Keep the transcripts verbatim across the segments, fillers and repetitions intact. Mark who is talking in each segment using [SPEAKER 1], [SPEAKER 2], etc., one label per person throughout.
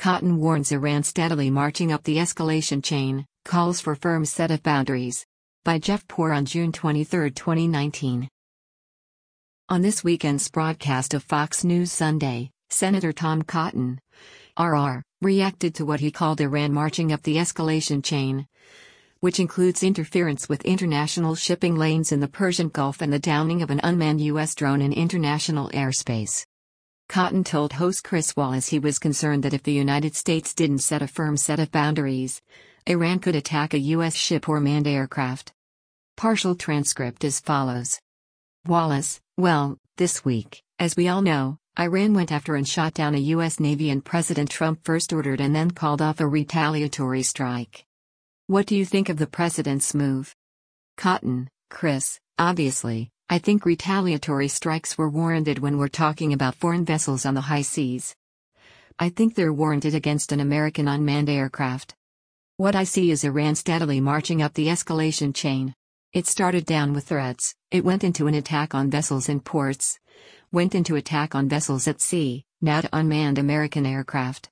[SPEAKER 1] Cotton warns Iran steadily marching up the escalation chain, calls for firm set of boundaries. By Jeff Poor on June twenty-third, twenty nineteen. On this weekend's broadcast of Fox News Sunday, Senator Tom Cotton, R R, reacted to what he called Iran marching up the escalation chain, which includes interference with international shipping lanes in the Persian Gulf and the downing of an unmanned U S drone in international airspace. Cotton told host Chris Wallace he was concerned that if the United States didn't set a firm set of boundaries, Iran could attack a U S ship or manned aircraft. Partial transcript as follows. Wallace, well, this week, as we all know, Iran went after and shot down a U S Navy and President Trump first ordered and then called off a retaliatory strike. What do you think of the president's move? Cotton, Chris, obviously, I think retaliatory strikes were warranted when we're talking about foreign vessels on the high seas. I think they're warranted against an American unmanned aircraft. What I see is Iran steadily marching up the escalation chain. It started down with threats, it went into an attack on vessels in ports, went into attack on vessels at sea, now to unmanned American aircraft.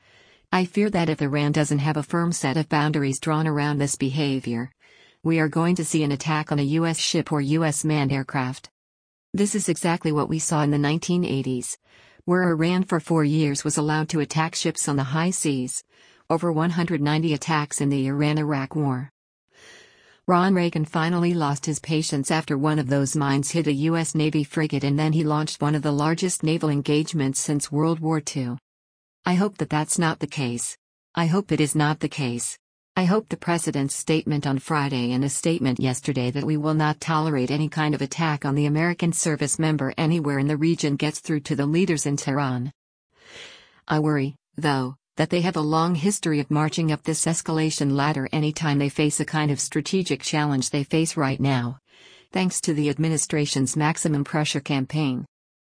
[SPEAKER 1] I fear that if Iran doesn't have a firm set of boundaries drawn around this behavior, we are going to see an attack on a U S ship or U S manned aircraft. This is exactly what we saw in the nineteen eighties, where Iran for four years was allowed to attack ships on the high seas, over one hundred ninety attacks in the Iran-Iraq War. Ron Reagan finally lost his patience after one of those mines hit a U S Navy frigate and then he launched one of the largest naval engagements since World War Two. I hope that that's not the case. I hope it is not the case. I hope the president's statement on Friday and a statement yesterday that we will not tolerate any kind of attack on the American service member anywhere in the region gets through to the leaders in Tehran. I worry, though, that they have a long history of marching up this escalation ladder anytime they face a kind of strategic challenge they face right now, thanks to the administration's maximum pressure campaign.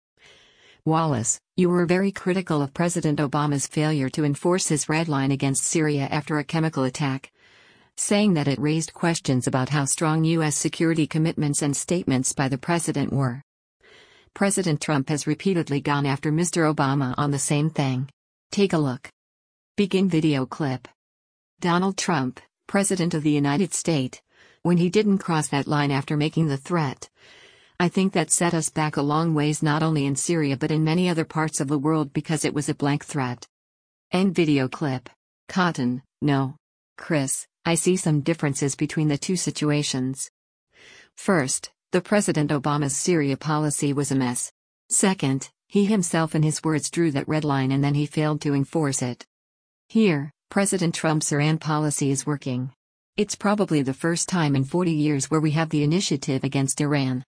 [SPEAKER 1] Wallace, you were very critical of President Obama's failure to enforce his red line against Syria after a chemical attack, saying that it raised questions about how strong U S security commitments and statements by the president were. President Trump has repeatedly gone after Mister Obama on the same thing. Take a look. Begin video clip. Donald Trump, President of the United States, when he didn't cross that line after making the threat. I think that set us back a long ways not only in Syria but in many other parts of the world because it was a blank threat. End video clip. Cotton, no. Chris, I see some differences between the two situations. First, the President Obama's Syria policy was a mess. Second, he himself in his words drew that red line and then he failed to enforce it. Here, President Trump's Iran policy is working. It's probably the first time in forty years where we have the initiative against Iran.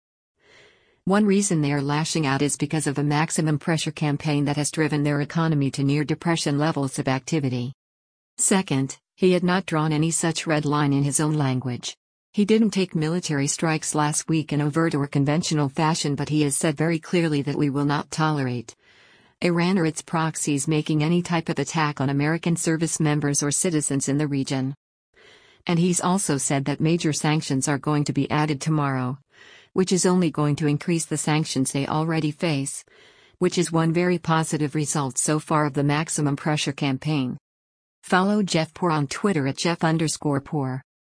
[SPEAKER 1] One reason they are lashing out is because of a maximum pressure campaign that has driven their economy to near depression levels of activity. Second, he had not drawn any such red line in his own language. He didn't take military strikes last week in overt or conventional fashion, but he has said very clearly that we will not tolerate Iran or its proxies making any type of attack on American service members or citizens in the region. And he's also said that major sanctions are going to be added tomorrow, which is only going to increase the sanctions they already face, which is one very positive result so far of the maximum pressure campaign. Follow Jeff Poor on Twitter at Jeff underscore Poor.